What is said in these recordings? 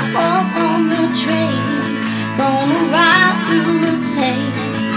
horse on the train, gonna ride through the pain.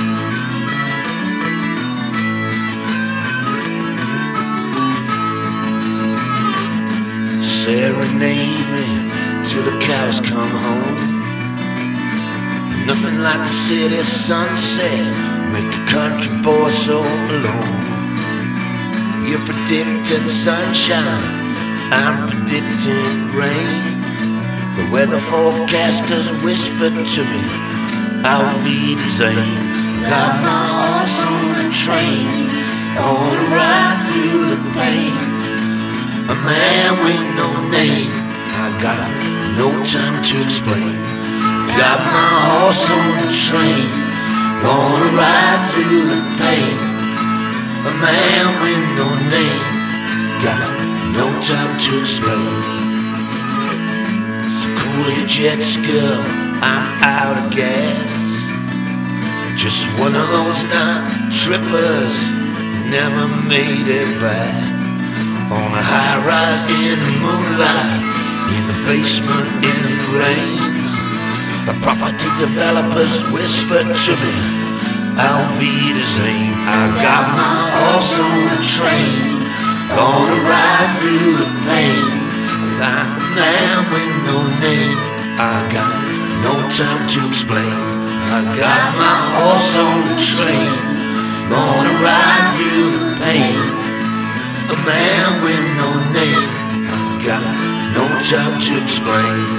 Serenade me till the cows come home. Nothing like the city sunset, make a country boy so alone. You're predicting sunshine, I'm predicting rain. The weather forecasters whispered to me, Auf Wiedersehen. Got my horse on the train, gonna ride through the pain. A man with no name, I got no time to explain. Got my horse on the train, gonna ride through the pain. A man with no name, got no time to explain. So cool your jets, girl, I'm out of gas. Just one of those night trippers that never made it back. On a high rise in the moonlight, in the basement in it rains. The property developers whispered to me, Auf Wiedersehen. I got my horse on the train, gonna ride through the pain. Like a man with no name, I got no time to explain. I got my horse on the train, gonna ride through the pain. A man with no name, I got no time to explain.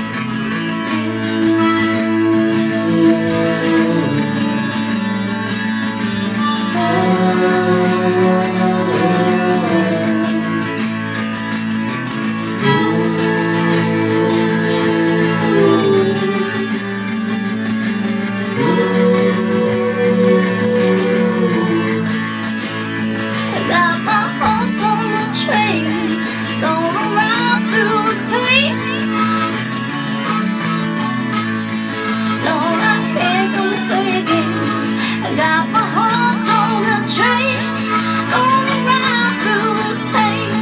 Got my horse on the train, gonna ride through the pain.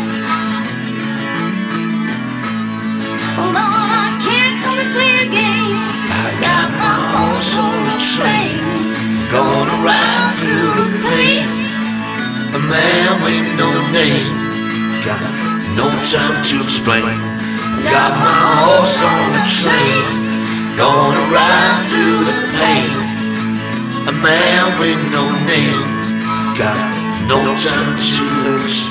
Oh Lord, I can't come this way again. I got my horse on the train, gonna ride through the pain. A man with no name, got no time to explain. Got my horse on the train, gonna ride through the pain. A man with no name, got no time to explain.